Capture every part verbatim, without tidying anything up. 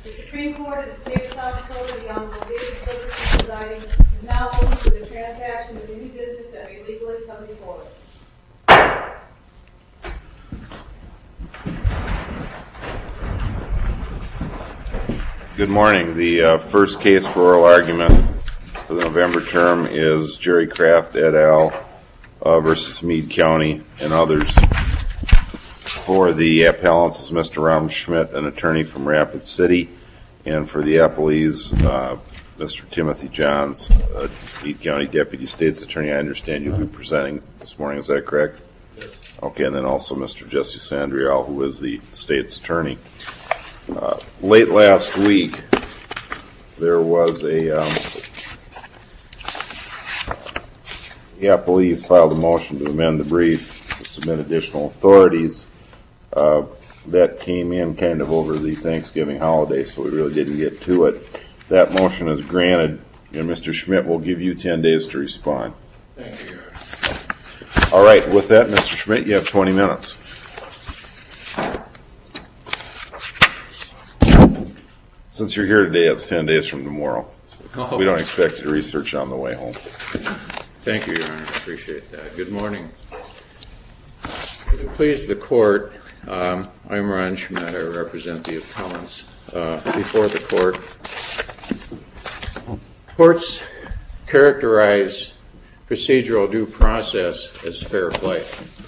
The Supreme Court of the State of South Dakota, the Honorable David Ferguson presiding, is now open for the transaction of any business that may legally come before it. Good morning. The uh, first case for oral argument for the November term is Jerry Kraft et al. Uh, versus Meade County and others. For the appellants is Mister Ron Schmidt, an attorney from Rapid City, and for the appellees, uh, Mister Timothy Johns, uh, Meade County Deputy State's Attorney. I understand you'll be presenting this morning. Is that correct? Yes. Okay, and then also Mister Jesse Sandriel, who is the State's Attorney. Uh, late last week, there was a um, the appellees filed a motion to amend the brief to submit additional authorities. Uh, that came in kind of over the Thanksgiving holiday, so we really didn't get to it. That motion is granted, and Mister Schmidt will give you ten days to respond. Thank you, Your Honor. All right, with that, Mister Schmidt, you have twenty minutes. Since you're here today, it's ten days from tomorrow. So oh. We don't expect you to research on the way home. Thank you, Your Honor. I appreciate that. Good morning. To please the court, um, I'm Ron Schmidt. I represent the appellants uh, before the court. Courts characterize procedural due process as fair play.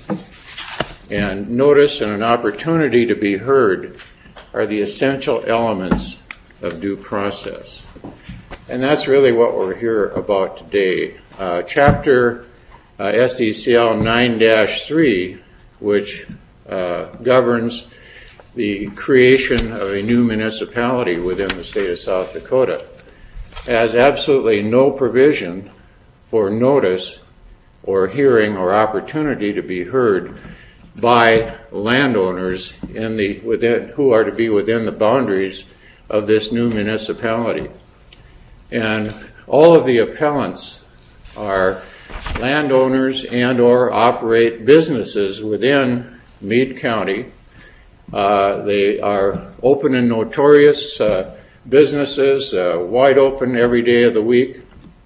And notice and an opportunity to be heard are the essential elements of due process. And that's really what we're here about today. Uh, chapter uh, S D C L nine dash three, which uh, governs the creation of a new municipality within the state of South Dakota, has absolutely no provision for notice or hearing or opportunity to be heard by landowners in the within who are to be within the boundaries of this new municipality. And all of the appellants are landowners and or operate businesses within Meade County. Uh, they are open and notorious uh, businesses, uh, wide open every day of the week.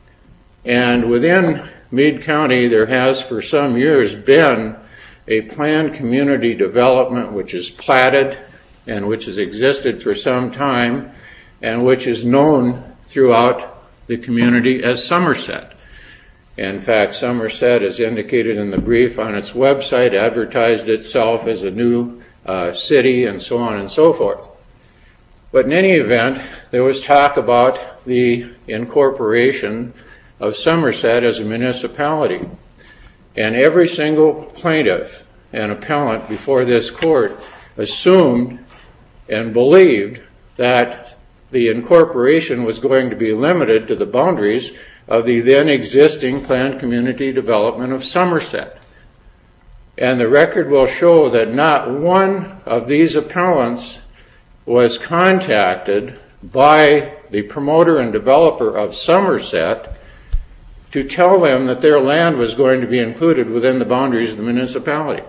And within Meade County, there has for some years been a planned community development which is platted and which has existed for some time and which is known throughout the community as Somerset. In fact, Somerset, as indicated in the brief on its website, advertised itself as a new uh, city and so on and so forth. But in any event, there was talk about the incorporation of Somerset as a municipality. And every single plaintiff and appellant before this court assumed and believed that the incorporation was going to be limited to the boundaries of the then existing planned community development of Somerset. And the record will show that not one of these appellants was contacted by the promoter and developer of Somerset to tell them that their land was going to be included within the boundaries of the municipality.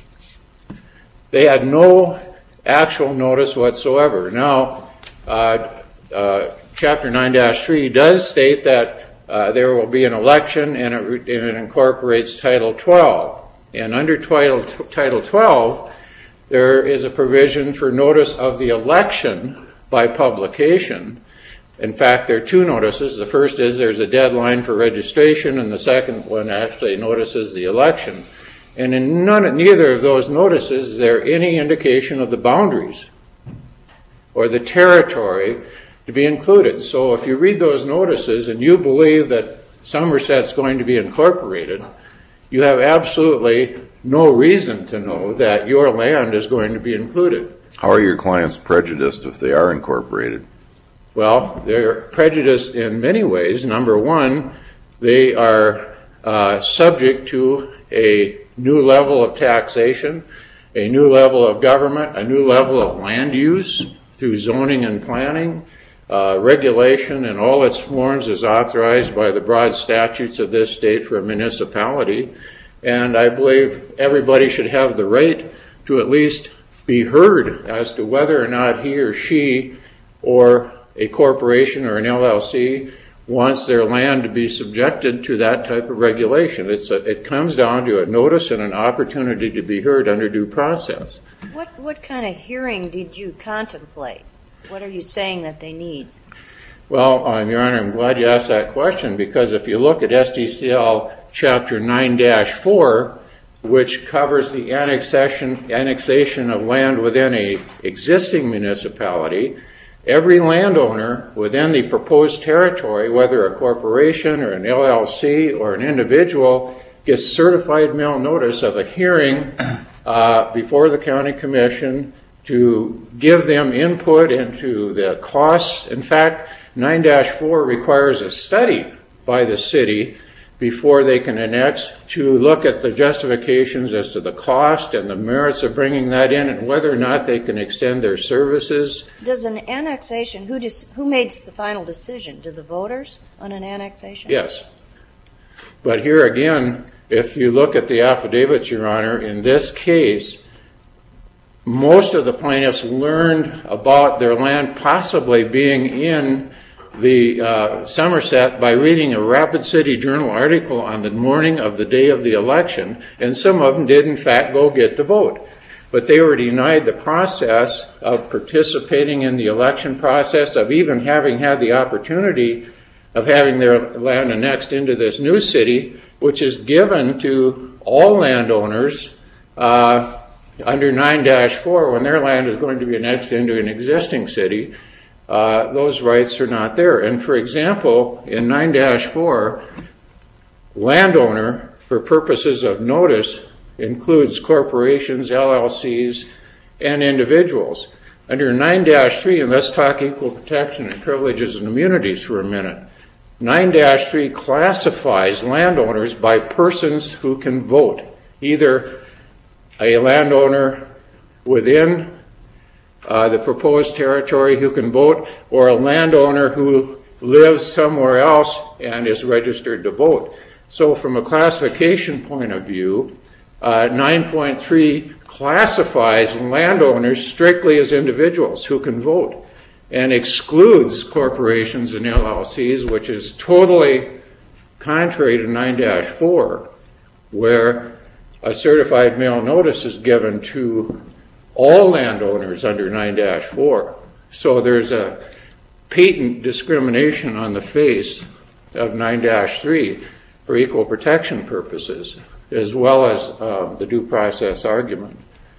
They had no actual notice whatsoever. Now, uh, uh, Chapter nine dash three does state that uh, there will be an election and it, and it incorporates Title twelve. And under Title, Title twelve, there is a provision for notice of the election by publication. In fact, there are two notices. The first is there's a deadline for registration, and the second one actually notices the election. And in none, neither of those notices is there any indication of the boundaries or the territory to be included. So if you read those notices and you believe that Somerset's going to be incorporated, you have absolutely no reason to know that your land is going to be included. How are your clients prejudiced if they are incorporated? Well, they're prejudiced in many ways. Number one, they are uh, subject to a new level of taxation, a new level of government, a new level of land use through zoning and planning. Uh, regulation in all its forms is authorized by the broad statutes of this state for a municipality. And I believe everybody should have the right to at least be heard as to whether or not he or she or a corporation or an L L C wants their land to be subjected to that type of regulation. It's a, it comes down to a notice and an opportunity to be heard under due process. What, what kind of hearing did you contemplate? What are you saying that they need? Well, um, Your Honor, I'm glad you asked that question, because if you look at S D C L Chapter nine dash four, which covers the annexation, annexation of land within a existing municipality, every landowner within the proposed territory, whether a corporation or an L L C or an individual, gets certified mail notice of a hearing uh, before the county commission to give them input into the costs. In fact, nine dash four requires a study by the city before they can annex to look at the justifications as to the cost and the merits of bringing that in and whether or not they can extend their services. Does an annexation, who dis, who makes the final decision? Do the voters on an annexation? Yes. But here again, if you look at the affidavits, Your Honor, in this case, most of the plaintiffs learned about their land possibly being in the uh, Somerset by reading a Rapid City Journal article on the morning of the day of the election, and some of them did in fact go get to vote. But they were denied the process of participating in the election process, of even having had the opportunity of having their land annexed into this new city, which is given to all landowners uh, under nine dash four when their land is going to be annexed into an existing city. Uh, those rights are not there. And for example, in nine dash four, landowner, for purposes of notice, includes corporations, L L Cs, and individuals. Under nine dash three, and let's talk equal protection and privileges and immunities for a minute, nine dash three classifies landowners by persons who can vote, either a landowner within Uh, the proposed territory who can vote, or a landowner who lives somewhere else and is registered to vote. So from a classification point of view, uh, nine point three classifies landowners strictly as individuals who can vote and excludes corporations and L L Cs, which is totally contrary to nine dash four, where a certified mail notice is given to all landowners under nine dash four. So there's a patent discrimination on the face of nine dash three for equal protection purposes, as well as uh, the due process argument.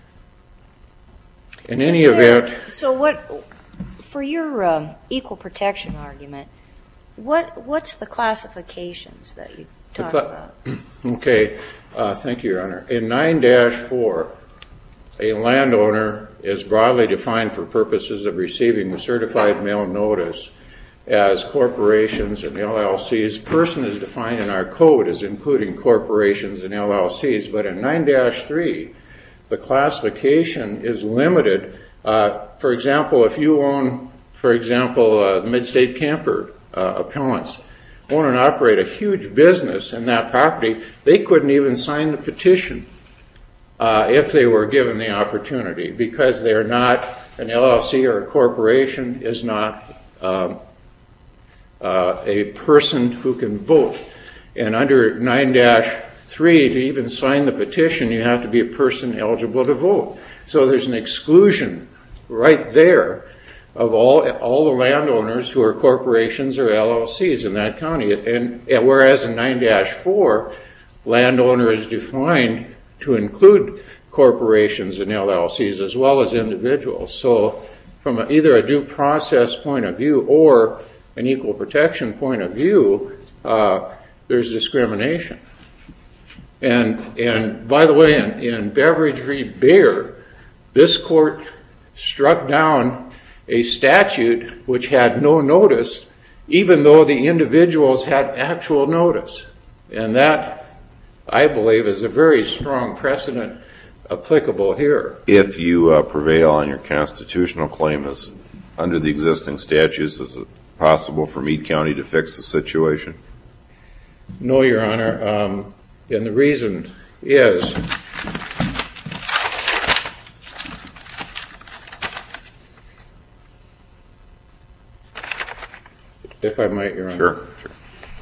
In any Is there, event... So what, for your um, equal protection argument, what what's the classifications that you talk cl- about? Okay, uh, thank you, Your Honor. In nine dash four, a landowner is broadly defined for purposes of receiving the certified mail notice as corporations and L L Cs. Person is defined in our code as including corporations and L L Cs, but in nine dash three, the classification is limited. Uh, for example, if you own, for example, uh, the Mid-State Camper uh, appellants, own and operate a huge business in that property, they couldn't even sign the petition Uh, if they were given the opportunity, because they're not, an L L C or a corporation is not um, uh, a person who can vote. And under nine dash three, to even sign the petition, you have to be a person eligible to vote. So there's an exclusion right there of all all the landowners who are corporations or L L Cs in that county. And, and whereas in nine dash four, landowner is defined to include corporations and L L Cs as well as individuals. So from a, either a due process point of view or an equal protection point of view, uh, there's discrimination. And and by the way, in, in Beveridge v. Bayer, this court struck down a statute which had no notice, even though the individuals had actual notice. And that, I believe, is a very strong precedent applicable here. If you uh, prevail on your constitutional claim, is under the existing statutes, is it possible for Meade County to fix the situation? No, Your Honor, um, and the reason is if I might, Your Honor. Sure, sure.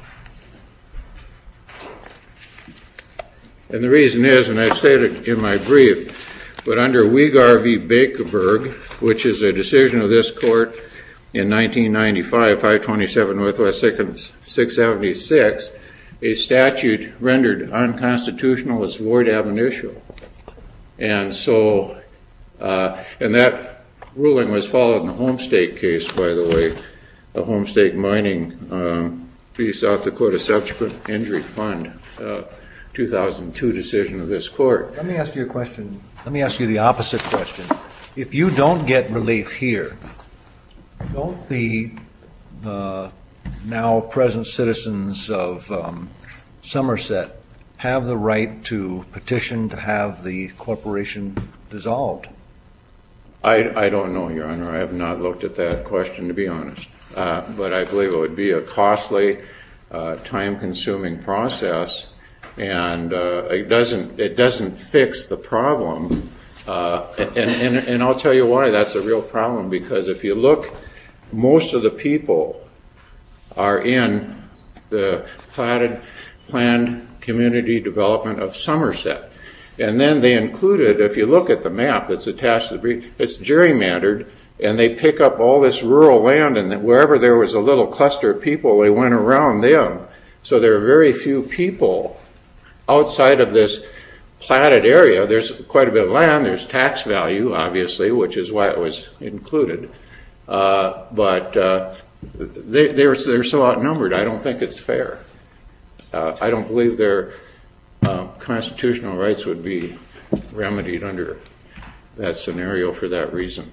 And the reason is, and I've stated in my brief, but under Wegar v. Bakerberg, which is a decision of this court in nineteen ninety-five, five twenty-seven Northwest six seventy-six, a statute rendered unconstitutional is void ab initio. And so, uh, and that ruling was followed in the Homestake case, by the way, the Homestake Mining um, v. South Dakota Subsequent Injury Fund, uh, two thousand two decision of this court. Let me ask you a question. Let me ask you the opposite question. If you don't get relief here, don't the uh, now present citizens of um, Somerset have the right to petition to have the corporation dissolved? I, I don't know, Your Honor. I have not looked at that question, to be honest. Uh, but I believe it would be a costly, uh, time-consuming process, and uh, it doesn't it doesn't fix the problem. Uh, and, and, and I'll tell you why that's a real problem, because if you look, most of the people are in the platted, planned community development of Somerset. And then they included, if you look at the map that's attached to the brief, it's gerrymandered, and they pick up all this rural land, and wherever there was a little cluster of people, they went around them. So there are very few people outside of this platted area. There's quite a bit of land. There's tax value, obviously, which is why it was included. Uh, but uh, they, they're, they're so outnumbered, I don't think it's fair. Uh, I don't believe their uh, constitutional rights would be remedied under that scenario for that reason.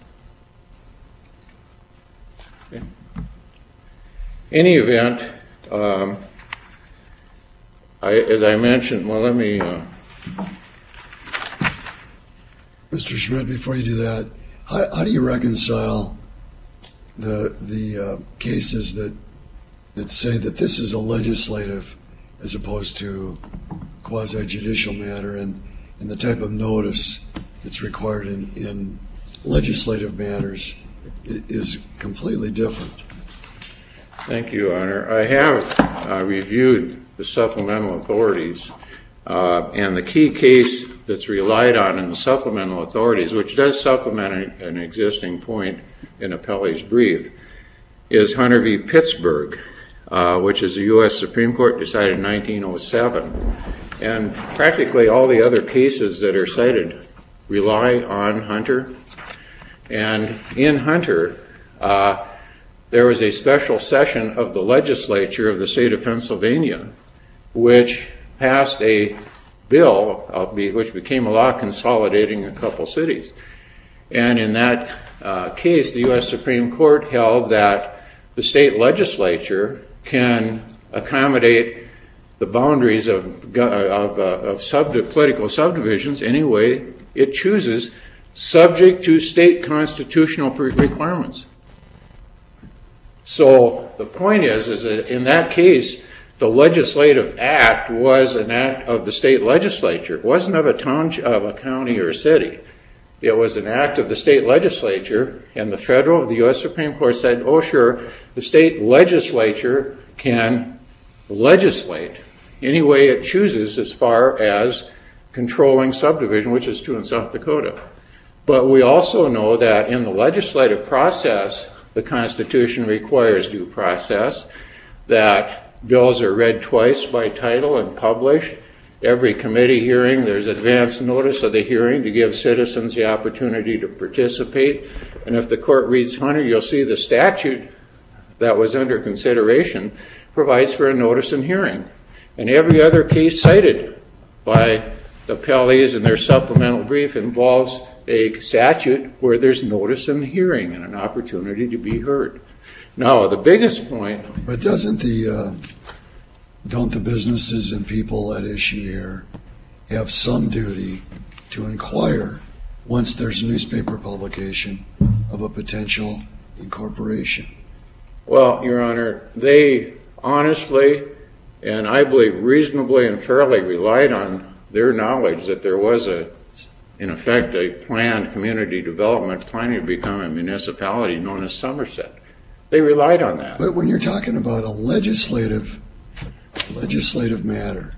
Okay. Any event, um, I, as I mentioned, well, let me... Uh, Mister Schmidt, before you do that, how, how do you reconcile the the uh, cases that that say that this is a legislative as opposed to quasi-judicial matter, and, and the type of notice that's required in, in legislative matters is completely different? Thank you, Your Honor. I have uh, reviewed the supplemental authorities, uh, and the key case that's relied on in the supplemental authorities, which does supplement an existing point in Appellee's brief, is Hunter v. Pittsburgh, uh, which is the U S Supreme Court decided in nineteen oh seven. And practically all the other cases that are cited rely on Hunter. And in Hunter, uh, there was a special session of the legislature of the state of Pennsylvania, which passed a bill, which became a law consolidating a couple cities. And in that uh, case, the U S Supreme Court held that the state legislature can accommodate the boundaries of, of, uh, of sub- political subdivisions any way it chooses, subject to state constitutional pre- requirements. So the point is, is that in that case, the legislative act was an act of the state legislature. It wasn't of a town, of a county or a city. It was an act of the state legislature, and the federal, the U S Supreme Court said, oh, sure, the state legislature can legislate any way it chooses as far as controlling subdivision, which is true in South Dakota. But we also know that in the legislative process, the Constitution requires due process, that bills are read twice by title and published. Every committee hearing, there's advance notice of the hearing to give citizens the opportunity to participate. And if the court reads Hunter, you'll see the statute that was under consideration provides for a notice and hearing. And every other case cited by the appellees in their supplemental brief involves a statute where there's notice and hearing and an opportunity to be heard. Now, the biggest point... But doesn't the, uh, don't the businesses and people at issue here have some duty to inquire once there's a newspaper publication of a potential incorporation? Well, Your Honor, they honestly, and I believe reasonably and fairly relied on their knowledge that there was a, in effect, a planned community development planning to become a municipality known as Somerset. They relied on that. But when you're talking about a legislative legislative matter,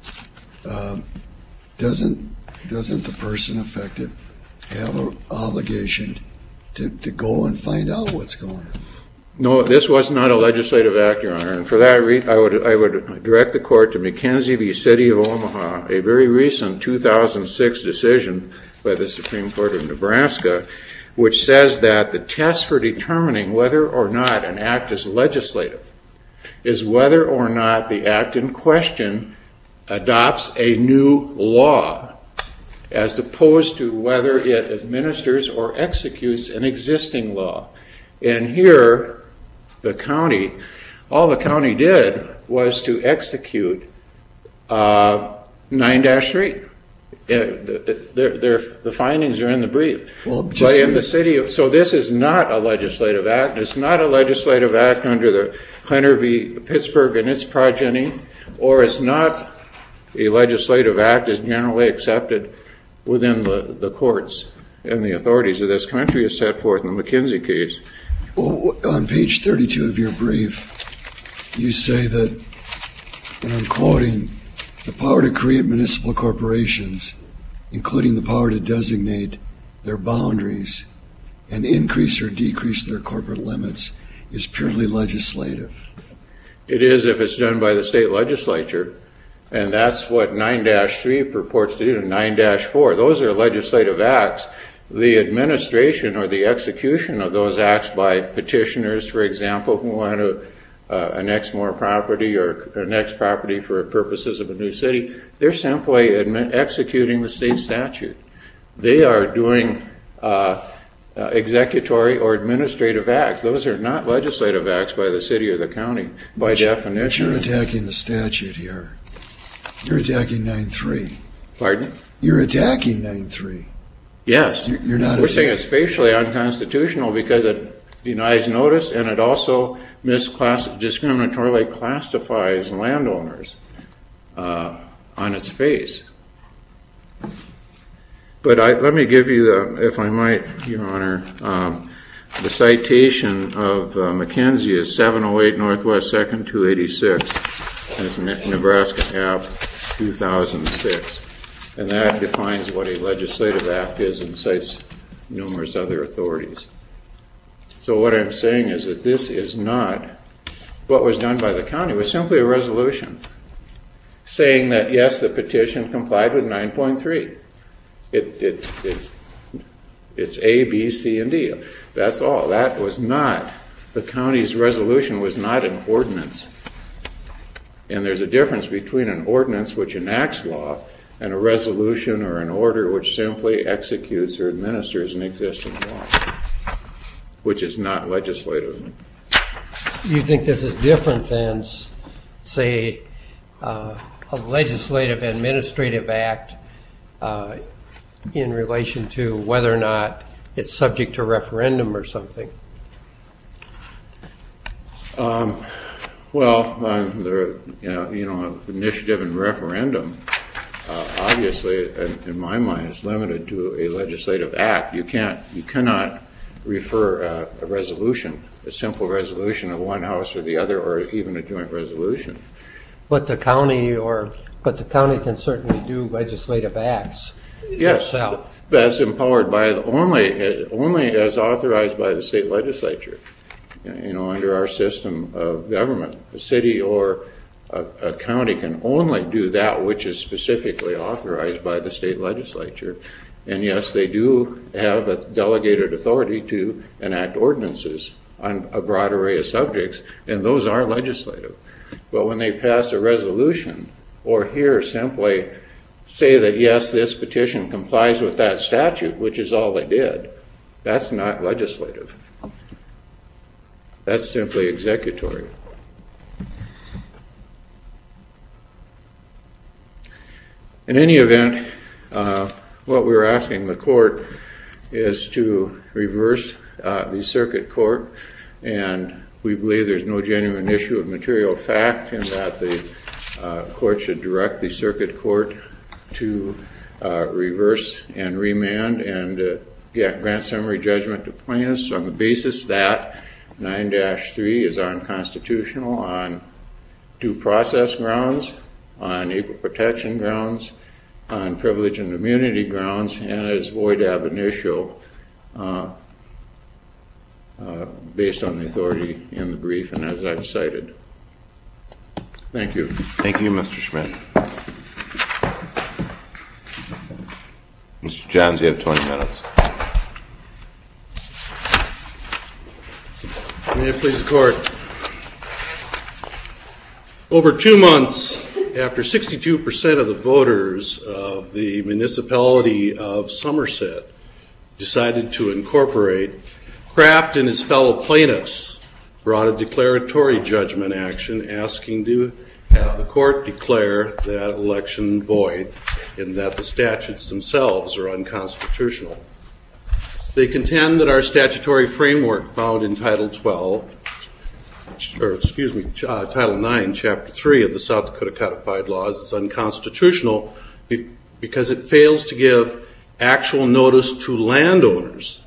um, doesn't doesn't the person affected have an obligation to, to go and find out what's going on? No, this was not a legislative act, Your Honor, and for that reason, I would I would direct the court to McKenzie v. City of Omaha, a very recent two thousand six decision by the Supreme Court of Nebraska, which says that the test for determining whether or not an act is legislative is whether or not the act in question adopts a new law, as opposed to whether it administers or executes an existing law. And here, the county, all the county did was to execute uh, nine dash three. Uh, they're, they're, the findings are in the brief. Well, but just in the city of, so this is not a legislative act. It's not a legislative act under the Hunter v. Pittsburgh and its progeny, or it's not a legislative act as generally accepted within the, the courts and the authorities of this country as set forth in the McKenzie case. Well, on page thirty-two of your brief, you say that, and I'm quoting, the power to create municipal corporations, including the power to designate their boundaries and increase or decrease their corporate limits, is purely legislative. It is if it's done by the state legislature, and that's what nine dash three purports to do, and nine dash four. Those are legislative acts. The administration or the execution of those acts by petitioners, for example, who want to uh, annex more property or annex property for purposes of a new city, they're simply admi- executing the state statute. They are doing uh, uh, executory or administrative acts. Those are not legislative acts by the city or the county, by but definition. But you're attacking the statute here. You're attacking nine three. Pardon? You're attacking nine three. Yes. You're, you're not. We're saying it's facially unconstitutional because it denies notice and it also misclass- discriminatorily classifies landowners uh, on its face. But I, let me give you, the, if I might, Your Honor, um, the citation of uh, McKenzie is seven oh eight Northwest second two eighty-six. That's Nebraska App two thousand six. And that defines what a legislative act is and cites numerous other authorities. So what I'm saying is that this is not what was done by the county. It was simply a resolution saying that, yes, the petition complied with nine point three. It, it, it's, it's A, B, C, and D. That's all. That was not, the county's resolution was not an ordinance. And there's a difference between an ordinance which enacts law and a resolution or an order which simply executes or administers an existing law, which is not legislative. You think this is different than, say, uh, a legislative administrative act uh, in relation to whether or not it's subject to referendum or something? Um, well, um, the you know, you know, initiative and referendum, uh, obviously, in, in my mind, is limited to a legislative act. You can't, you cannot refer uh, a resolution, a simple resolution of one house or the other, or even a joint resolution. But the county, or but the county can certainly do legislative acts. Yes, itself. That's empowered by the, only only as authorized by the state legislature. You know, under our system of government, a city or a, a county can only do that which is specifically authorized by the state legislature. And yes, they do have a delegated authority to enact ordinances on a broad array of subjects, and those are legislative. But when they pass a resolution, or here simply say that, yes, this petition complies with that statute, which is all they did, that's not legislative. That's simply executory. In any event, uh, what we're asking the court is to reverse uh, the circuit court, and we believe there's no genuine issue of material fact in that the uh, court should direct the circuit court to uh, reverse and remand and uh, get, grant summary judgment to plaintiffs on the basis that nine dash three is unconstitutional on due process grounds, on equal protection grounds, on privilege and immunity grounds, and is void ab initio uh, uh, based on the authority in the brief and as I've cited. Thank you. Thank you, Mister Schmidt. Mister Johns, you have twenty minutes. May it please the Court. Over two months after sixty-two percent of the voters of the municipality of Somerset decided to incorporate, Kraft and his fellow plaintiffs brought a declaratory judgment action asking to have the court declare that election void and that the statutes themselves are unconstitutional. They contend that our statutory framework found in Title twelve, or excuse me, uh, Title nine, Chapter three of the South Dakota Codified Laws is unconstitutional because it fails to give actual notice to landowners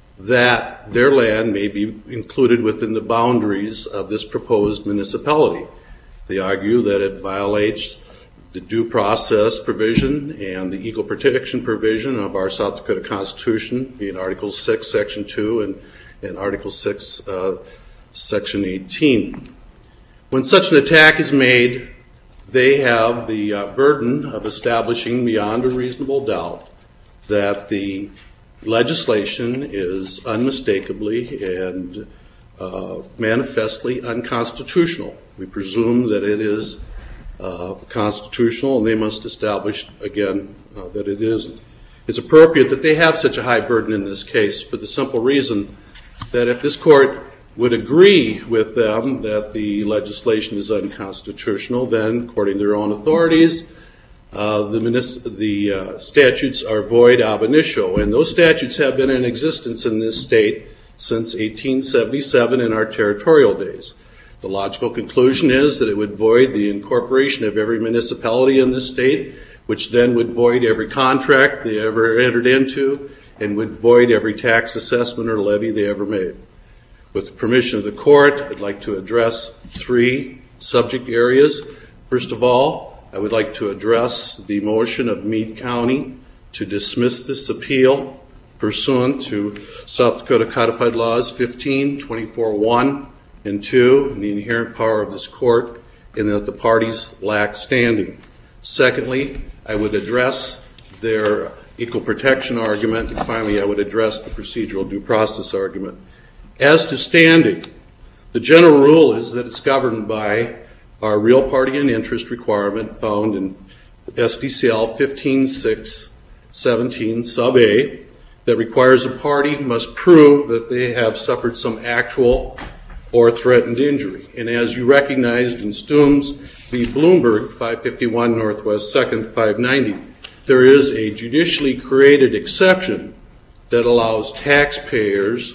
that their land may be included within the boundaries of this proposed municipality. They argue that it violates the due process provision and the equal protection provision of our South Dakota Constitution, being Article six, Section two, and, and Article six, uh, Section eighteen. When such an attack is made, they have the uh, burden of establishing beyond a reasonable doubt that the legislation is unmistakably and uh, manifestly unconstitutional. We presume that it is uh, constitutional, and they must establish, again, uh, that it isn't. It's appropriate that they have such a high burden in this case for the simple reason that if this court would agree with them that the legislation is unconstitutional, then, according to their own authorities, uh, the, munis- the uh, statutes are void ab initio, and those statutes have been in existence in this state since eighteen seventy-seven in our territorial days. The logical conclusion is that it would void the incorporation of every municipality in this state, which then would void every contract they ever entered into and would void every tax assessment or levy they ever made. With the permission of the court, I'd like to address three subject areas. First of all, I would like to address the motion of Meade County to dismiss this appeal pursuant to South Dakota Codified Laws fifteen, twenty-four one, and two, and the inherent power of this court in that the parties lack standing. Secondly, I would address their equal protection argument, and finally I would address the procedural due process argument. As to standing, the general rule is that it's governed by our real party and interest requirement found in S D C L fifteen six seventeen sub A that requires a party must prove that they have suffered some actual or threatened injury. And as you recognized in Stooms v. Bloomberg, five fifty-one Northwest second, five ninety, there is a judicially created exception that allows taxpayers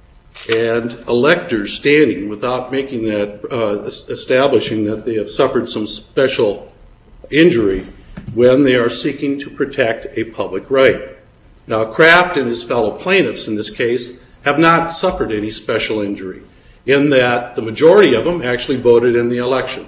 and electors standing without making that, uh, establishing that they have suffered some special injury when they are seeking to protect a public right. Now, Kraft and his fellow plaintiffs in this case have not suffered any special injury, in that the majority of them actually voted in the election.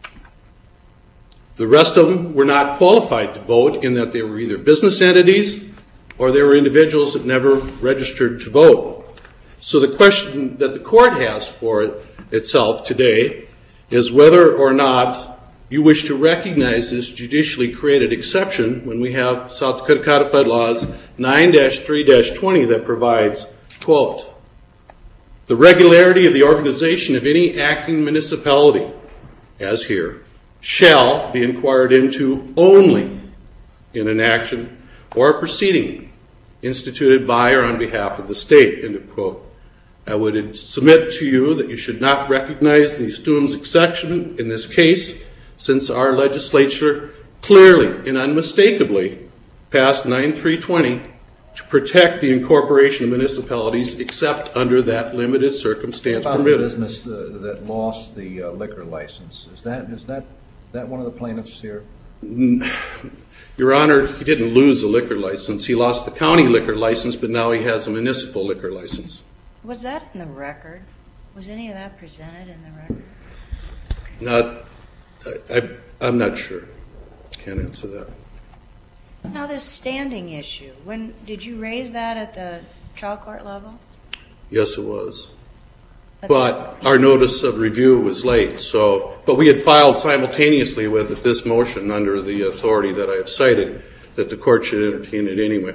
The rest of them were not qualified to vote, in that they were either business entities or they were individuals that never registered to vote. So the question that the court has for it, itself today is whether or not you wish to recognize this judicially created exception when we have South Dakota Codified Laws nine dash three dash twenty that provides, quote, the regularity of the organization of any acting municipality, as here, shall be inquired into only in an action or a proceeding instituted by or on behalf of the state, end of quote. I would submit to you that you should not recognize the Stooms exception in this case, since our legislature clearly and unmistakably passed nine three twenty to protect the incorporation of municipalities except under that limited circumstance about permitted. the business uh, that lost the uh, liquor license, is that is that that one of the plaintiffs here? Your Honor, he didn't lose a liquor license. He lost the county liquor license, but now he has a municipal liquor license. Was that in the record? Was any of that presented in the record? Not, I, I, I'm not sure. Can't answer that. Now, this standing issue, when did you raise that at the trial court level? Yes, it was. But our notice of review was late, so, but we had filed simultaneously with it this motion under the authority that I have cited, that the court should entertain it anyway.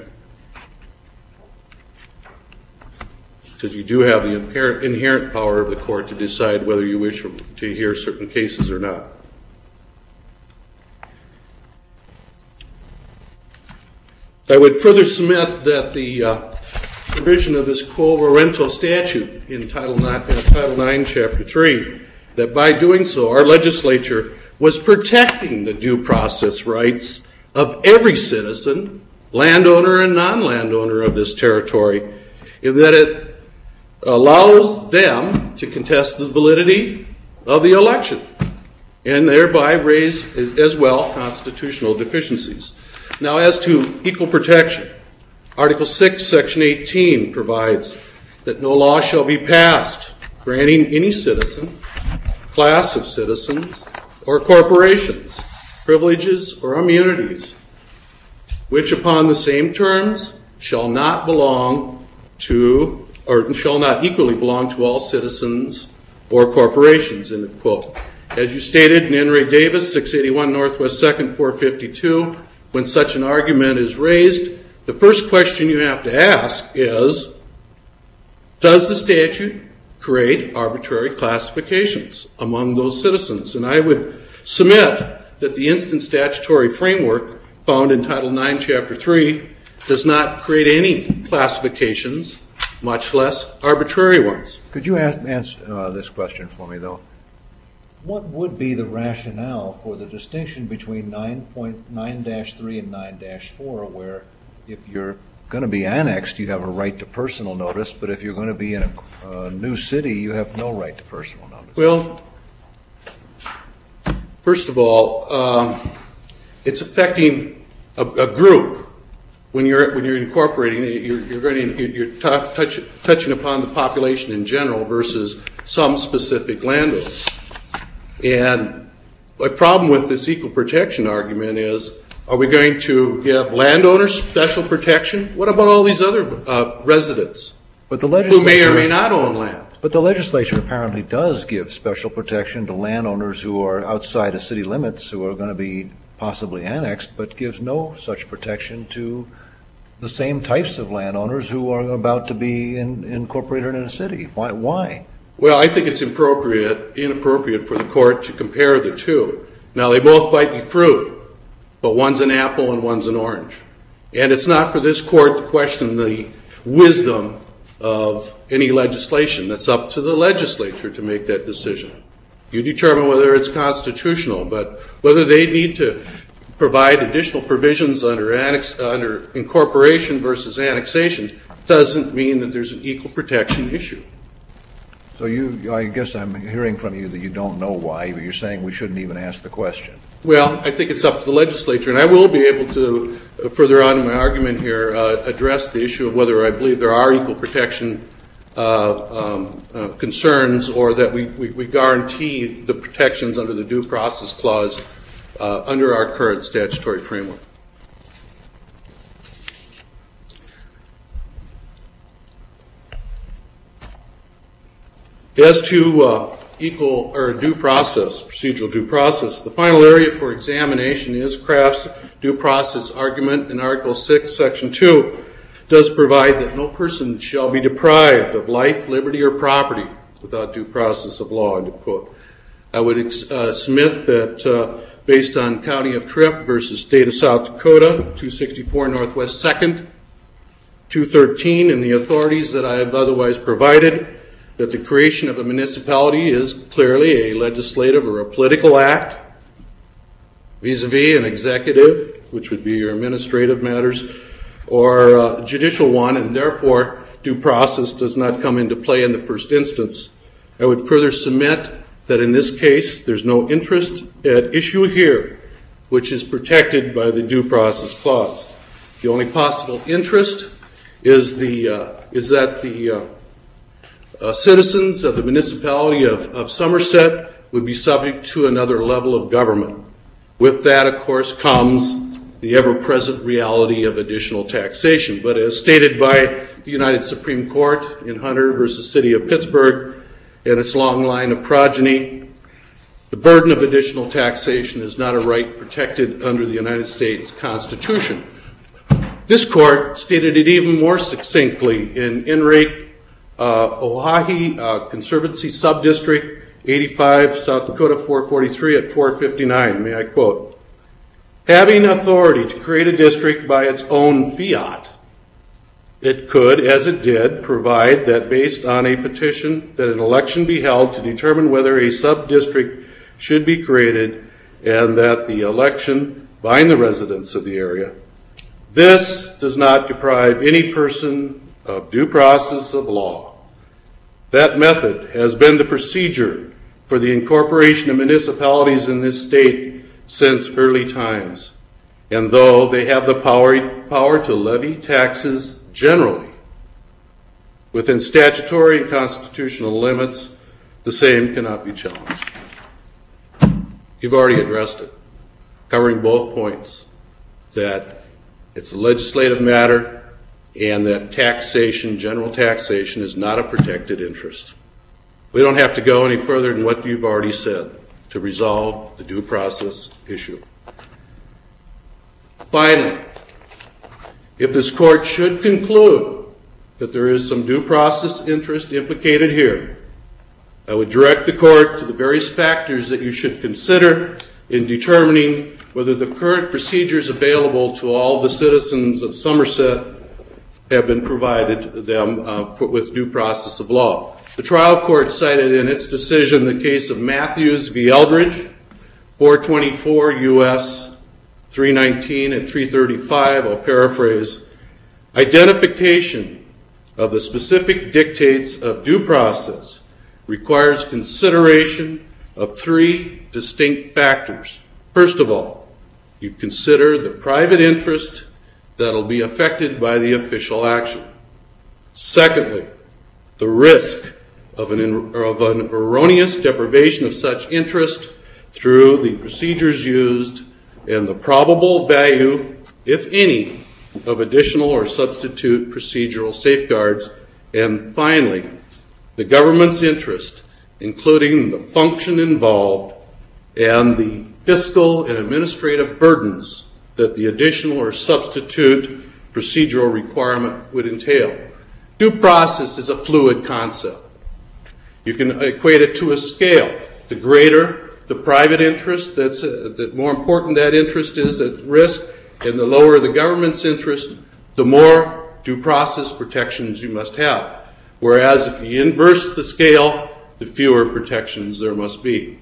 Because you do have the inherent, inherent power of the court to decide whether you wish to hear certain cases or not. I would further submit that the uh, provision of this quo warranto statute in Title nine, uh, Title nine, Chapter three, that by doing so, our legislature was protecting the due process rights of every citizen, landowner and non-landowner of this territory, in that it allows them to contest the validity of the election and thereby raise as well constitutional deficiencies. Now, as to equal protection, Article six, Section eighteen provides that no law shall be passed granting any citizen, class of citizens, or corporations privileges or immunities which upon the same terms shall not belong to, or shall not equally belong to all citizens or corporations, end of quote. As you stated in N. Ray Davis, six eighty-one Northwest second, four fifty-two, when such an argument is raised, the first question you have to ask is, does the statute create arbitrary classifications among those citizens? And I would submit that the instant statutory framework found in Title nine, Chapter three, does not create any classifications, much less arbitrary ones. Could you ask, answer uh, this question for me, though? What would be the rationale for the distinction between nine point nine dash three and nine dash four, where if you're going to be annexed, you have a right to personal notice, but if you're going to be in a uh, new city, you have no right to personal notice? Well, first of all, um, it's affecting a, a group. When you're when you're incorporating it, you're, you're going to, you're t- touch, touching upon the population in general versus some specific landowners. And the problem with this equal protection argument is, are we going to give landowners special protection? What about all these other uh, residents but the legislature, who may or may not own land? But the legislature apparently does give special protection to landowners who are outside of city limits, who are going to be possibly annexed, but gives no such protection to the same types of landowners who are about to be in, incorporated in a city. Why? Why? Well, I think it's inappropriate, inappropriate for the court to compare the two. Now, they both might be fruit, but one's an apple and one's an orange. And it's not for this court to question the wisdom of any legislation. That's up to the legislature to make that decision. You determine whether it's constitutional, but whether they need to provide additional provisions under annex, under incorporation versus annexation doesn't mean that there's an equal protection issue. So you, I guess I'm hearing from you that you don't know why, but you're saying we shouldn't even ask the question. Well, I think it's up to the legislature, and I will be able to, uh, further on in my argument here, uh, address the issue of whether I believe there are equal protection uh, um, uh, concerns, or that we, we, we guarantee the protections under the Due Process Clause uh, under our current statutory framework. As to uh, equal or due process, procedural due process, the final area for examination is Kraft's due process argument in Article six, Section two, does provide that no person shall be deprived of life, liberty, or property without due process of law, end of quote. I would uh, submit that uh, based on County of Tripp versus State of South Dakota, two sixty-four Northwest second, two thirteen, and the authorities that I have otherwise provided, that the creation of a municipality is clearly a legislative or a political act vis-a-vis an executive, which would be your administrative matters, or a judicial one, and therefore due process does not come into play in the first instance. I would further submit that in this case there's no interest at issue here which is protected by the Due Process Clause. The only possible interest is the uh, is that the uh, uh, citizens of the municipality of, of Somerset would be subject to another level of government. With that, of course, comes the ever-present reality of additional taxation. But as stated by the United Supreme Court in Hunter versus City of Pittsburgh and its long line of progeny, the burden of additional taxation is not a right protected under the United States Constitution. This court stated it even more succinctly in Enrique uh, Oahe uh, Conservancy Subdistrict eighty-five, South Dakota four forty-three at four fifty-nine. May I quote? Having authority to create a district by its own fiat, it could, as it did, provide that based on a petition that an election be held to determine whether a sub-district should be created and that the election bind the residents of the area. This does not deprive any person of due process of law. That method has been the procedure for the incorporation of municipalities in this state since early times. And though they have the power, power to levy taxes generally within statutory and constitutional limits, the same cannot be challenged. You've already addressed it, covering both points, that it's a legislative matter and that taxation, general taxation, is not a protected interest. We don't have to go any further than what you've already said to resolve the due process issue. Finally, if this court should conclude that there is some due process interest implicated here, I would direct the court to the various factors that you should consider in determining whether the current procedures available to all the citizens of Somerset have been provided to them uh, for, with due process of law. The trial court cited in its decision the case of Matthews v. Eldridge, four twenty-four U S three nineteen and three thirty-five, I'll paraphrase, identification of the specific dictates of due process requires consideration of three distinct factors. First of all, you consider the private interest that will be affected by the official action. Secondly, the risk of an, of an erroneous deprivation of such interest through the procedures used and the probable value, if any, of additional or substitute procedural safeguards. And finally, the government's interest, including the function involved and the fiscal and administrative burdens that the additional or substitute procedural requirement would entail. Due process is a fluid concept. You can equate it to a scale. The greater the private interest, that's uh, the more important that interest is at risk, and the lower the government's interest, the more due process protections you must have. Whereas if you inverse the scale, the fewer protections there must be.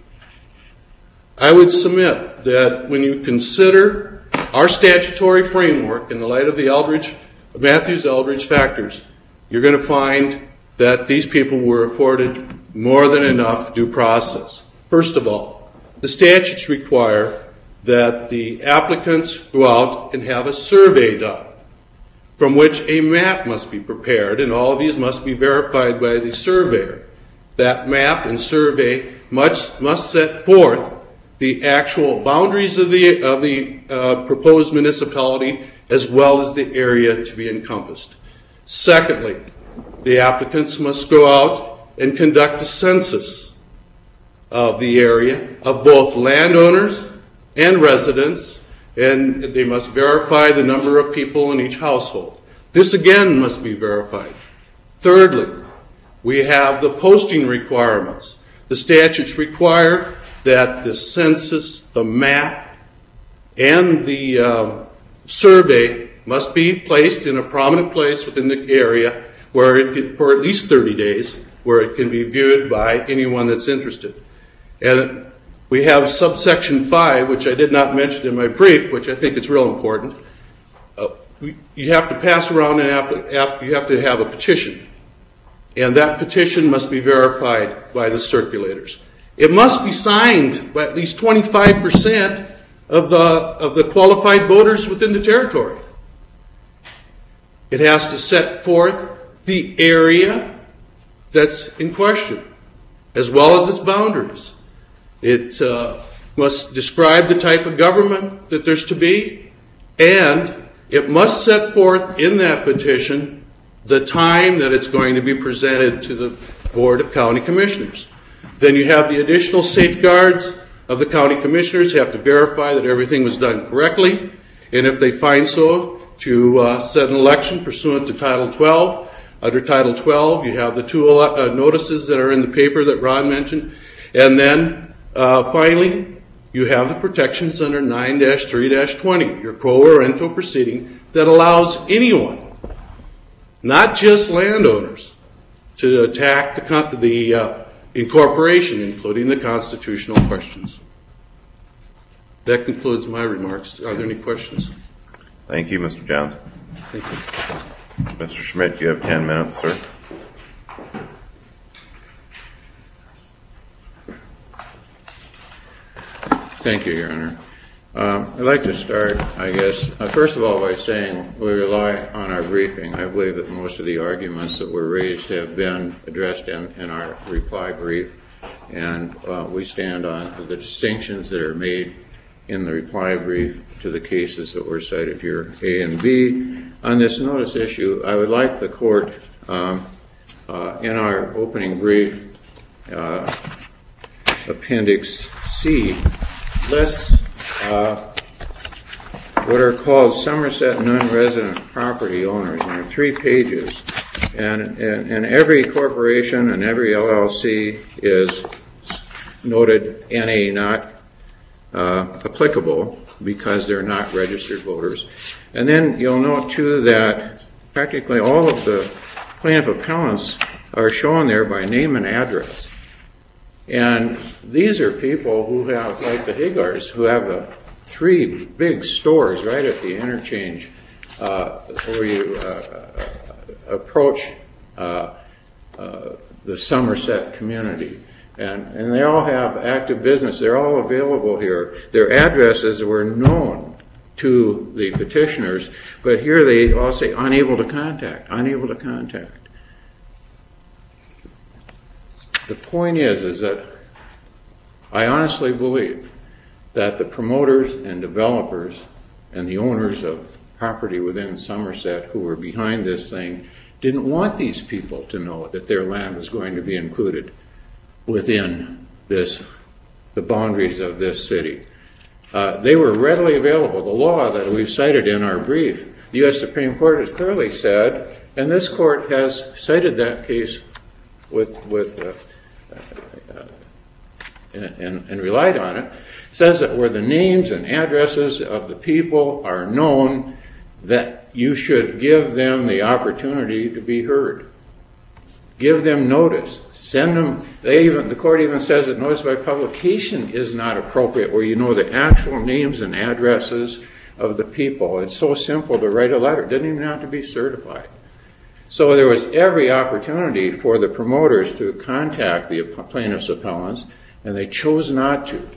I would submit that when you consider our statutory framework in the light of the Eldridge, Matthews-Eldridge factors, you're going to find that these people were afforded more than enough due process. First of all, the statutes require that the applicants go out and have a survey done, from which a map must be prepared, and all of these must be verified by the surveyor. That map and survey must, must set forth the actual boundaries of the, of the uh, proposed municipality as well as the area to be encompassed. Secondly, the applicants must go out and conduct a census of the area of both landowners and residents, and they must verify the number of people in each household. This again must be verified. Thirdly, we have the posting requirements. The statutes require that the census, the map, and the uh, survey must be placed in a prominent place within the area where it can, for at least thirty days, where it can be viewed by anyone that's interested. And we have subsection five, which I did not mention in my brief, which I think is real important. Uh, we, you have to pass around an app, app, you have to have a petition. And that petition must be verified by the circulators. It must be signed by at least twenty-five percent of the, of the qualified voters within the territory. It has to set forth the area that's in question, as well as its boundaries. It uh, must describe the type of government that there's to be, and it must set forth in that petition the time that it's going to be presented to the Board of County Commissioners. Then you have the additional safeguards of the county commissioners have to verify that everything was done correctly, and if they find so, to uh, set an election pursuant to Title twelve. Under Title twelve, you have the two ele- uh, notices that are in the paper that Ron mentioned, and then uh, finally, you have the protections under nine dash three dash twenty, your quo warranto proceeding that allows anyone, not just landowners, to attack the, con- the uh, incorporation, including the constitutional questions. That concludes my remarks. Are there any questions? Thank you, Mister Johnson. Thank you. Mister Schmidt, you have ten minutes, sir. Thank you, Your Honor. Um, I'd like to start, I guess, uh, first of all, by saying we rely on our briefing. I believe that most of the arguments that were raised have been addressed in, in our reply brief, and uh, we stand on the distinctions that are made in the reply brief to the cases that were cited here, A and B. On this notice issue, I would like the court, um, uh, in our opening brief, uh, Appendix C, lists uh, what are called Somerset non-resident property owners, and there are three pages. And, and, and every corporation and every L L C is noted N A not uh, applicable because they're not registered voters. And then you'll note, too, that practically all of the plaintiff appellants are shown there by name and address. And these are people who have, like the Hagars, who have uh, three big stores right at the interchange uh, where you uh, approach uh, uh, the Somerset community. And, and they all have active business. They're all available here. Their addresses were known to the petitioners, but here they all say unable to contact, unable to contact. The point is, is that I honestly believe that the promoters and developers and the owners of property within Somerset who were behind this thing didn't want these people to know that their land was going to be included within this, the boundaries of this city. Uh, they were readily available. The law that we've cited in our brief, the U S Supreme Court has clearly said, and this court has cited that case with, with uh, uh, and, and relied on it, says that where the names and addresses of the people are known, that you should give them the opportunity to be heard. Give them notice. Send them, they even, the court even says that notice by publication is not appropriate, where you know the actual names and addresses of the people. It's so simple to write a letter. It didn't even have to be certified. So there was every opportunity for the promoters to contact the plaintiff's appellants, and they chose not to.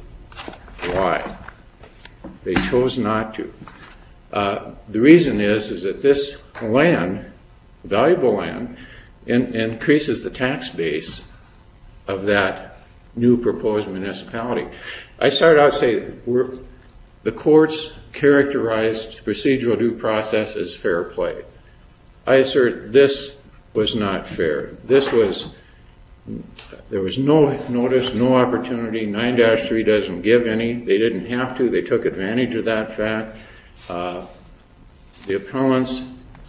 Why? They chose not to. Uh, the reason is, is that this land, valuable land, in, increases the tax base of that new proposed municipality. I started out saying we're, the courts characterized procedural due process as fair play. I assert this was not fair. This was, there was no notice, no opportunity. nine dash three doesn't give any. They didn't have to. They took advantage of that fact. Uh, the appellants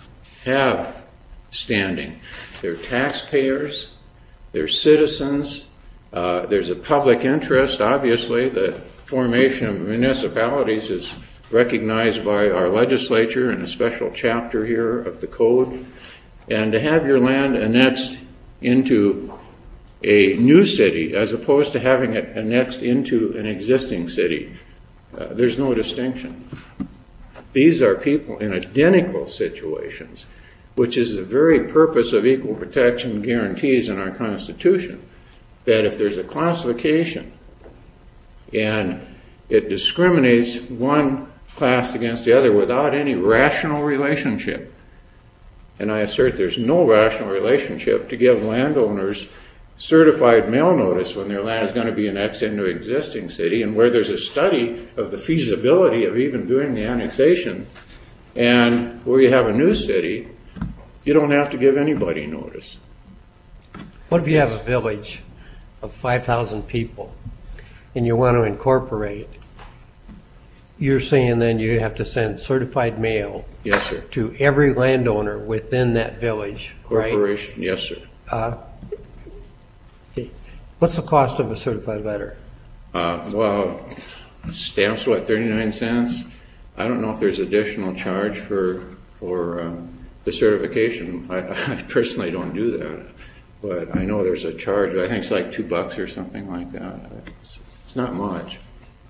have standing. They're taxpayers. They're citizens. Uh, there's a public interest. Obviously, the formation of municipalities is recognized by our legislature in a special chapter here of the code. And to have your land annexed into a new city as opposed to having it annexed into an existing city, uh, there's no distinction. These are people in identical situations, which is the very purpose of equal protection guarantees in our Constitution, that if there's a classification and it discriminates one class against the other without any rational relationship, And I assert there's no rational relationship to give landowners certified mail notice when their land is going to be annexed into an existing city, and where there's a study of the feasibility of even doing the annexation, and where you have a new city, you don't have to give anybody notice. What if you have a village of five thousand people and you want to incorporate? You're saying then you have to send certified mail Yes, sir. to every landowner within that village, right? Corporation, yes, sir. Uh, okay. What's the cost of a certified letter? Uh, well, stamps, what, thirty-nine cents? I don't know if there's additional charge for for um, the certification. I, I personally don't do that, but I know there's a charge. I think it's like two bucks or something like that. It's, it's not much.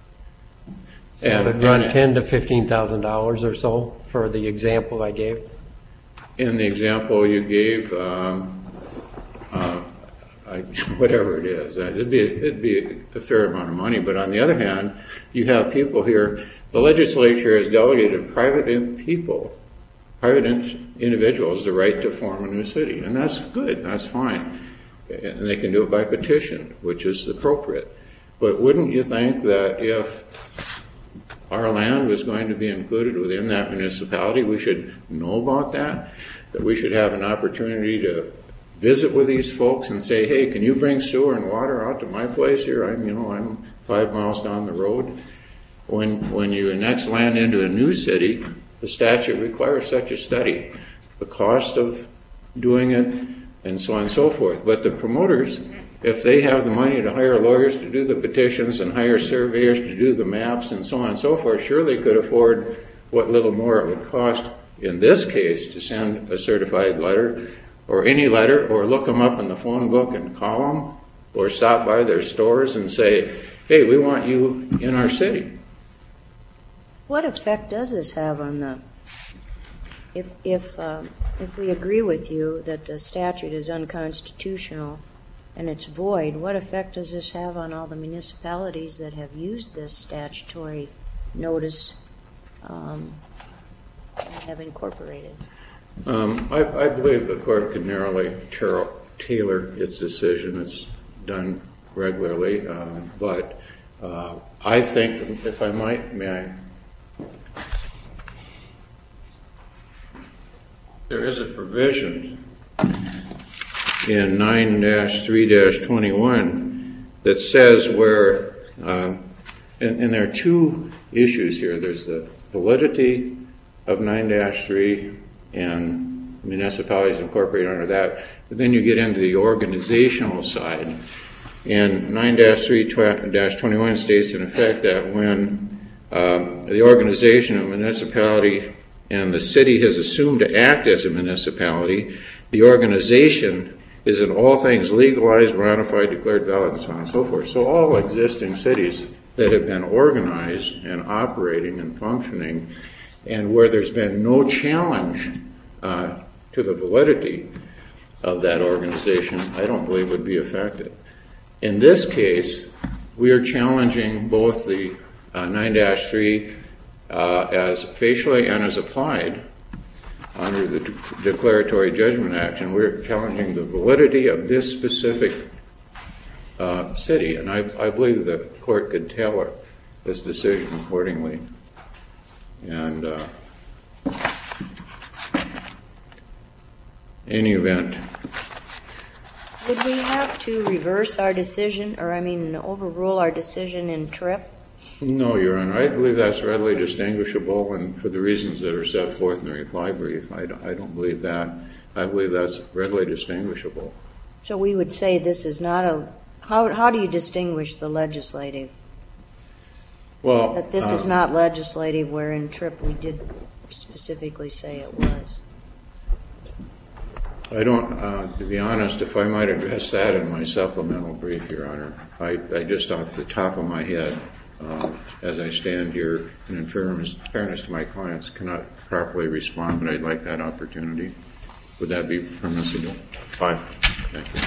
And it would run ten to fifteen thousand dollars or so for the example I gave. In the example you gave, um, uh, I, whatever it is, it'd be it'd be a fair amount of money. But on the other hand, you have people here. The legislature has delegated private in people, private in, individuals, the right to form a new city, and that's good. That's fine, and they can do it by petition, which is appropriate. But wouldn't you think that if our land was going to be included within that municipality, we should know about that, that we should have an opportunity to visit with these folks and say, hey, can you bring sewer and water out to my place here? I'm, you know, I'm five miles down the road. When, when you annex land into a new city, the statute requires such a study, the cost of doing it, and so on and so forth. But the promoters, if they have the money to hire lawyers to do the petitions and hire surveyors to do the maps and so on and so forth, sure they could afford what little more it would cost in this case to send a certified letter or any letter, or look them up in the phone book and call them, or stop by their stores and say, hey, we want you in our city. What effect does this have on the, if, if, um, if we agree with you that the statute is unconstitutional and it's void, what effect does this have on all the municipalities that have used this statutory notice um, and have incorporated? Um, I, I believe the court could narrowly tar- tailor its decision. It's done regularly, um, but uh, I think, if I might, may I? There is a provision in nine dash three dash twenty-one that says where, um, and, and there are two issues here. There's the validity of nine dash three and municipalities incorporated under that. But then you get into the organizational side. And nine dash three dash twenty-one states in effect that when um, the organization of municipality and the city has assumed to act as a municipality, the organization is in all things legalized, ratified, declared valid, and so on and so forth. So all existing cities that have been organized and operating and functioning, and where there's been no challenge uh, to the validity of that organization, I don't believe would be affected. In this case, we are challenging both the uh, nine dash three uh, as facially and as applied under the de- declaratory judgment action. We're challenging the validity of this specific uh, city, and I, I believe the court could tailor this decision accordingly. And uh, in any event, Would we have to reverse our decision, or I mean overrule our decision in Tripp? no, Your Honor, I believe that's readily distinguishable, and for the reasons that are set forth in the reply brief, I don't, I don't believe that. I believe that's readily distinguishable. So we would say this is not a, how, how do you distinguish the legislative? Well, That this uh, is not legislative, where in Tripp we did specifically say it was. I don't, uh, to be honest, if I might address that in my supplemental brief, Your Honor, I, I just off the top of my head, uh, as I stand here, and in fairness, fairness to my clients, cannot properly respond, but I'd like that opportunity. Would that be permissible? It's fine. Thank you.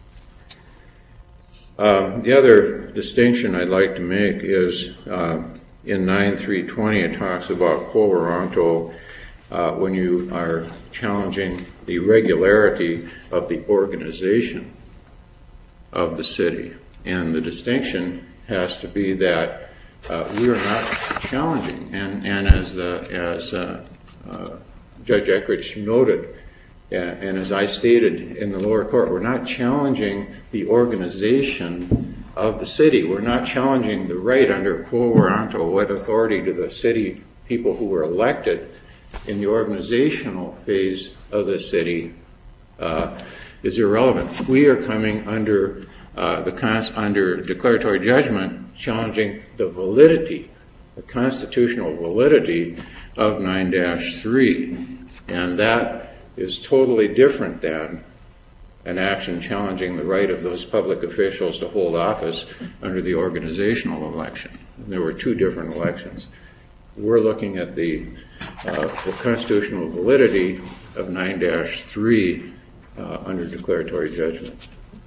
Uh, the other distinction I'd like to make is uh, in nine three twenty, it talks about quo warranto uh, when you are challenging the regularity of the organization of the city. And the distinction has to be that uh, we are not challenging. And, and as, the, as uh, uh, Judge Eckrich noted, and, and as I stated in the lower court, we're not challenging the organization of the city. We're not challenging the right under quo warranto, what authority to the city people who were elected in the organizational phase of the city uh, is irrelevant. We are coming under uh, the cons- under declaratory judgment, challenging the validity, the constitutional validity of nine dash three, and that is totally different than an action challenging the right of those public officials to hold office under the organizational election. There were two different elections. We're looking at the, uh, the constitutional validity of nine dash three uh, under declaratory judgment.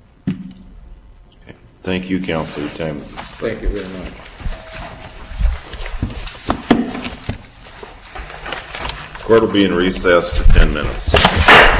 Thank you, Counsel. Your time is expired. Thank you very much. Court will be in recess for ten minutes.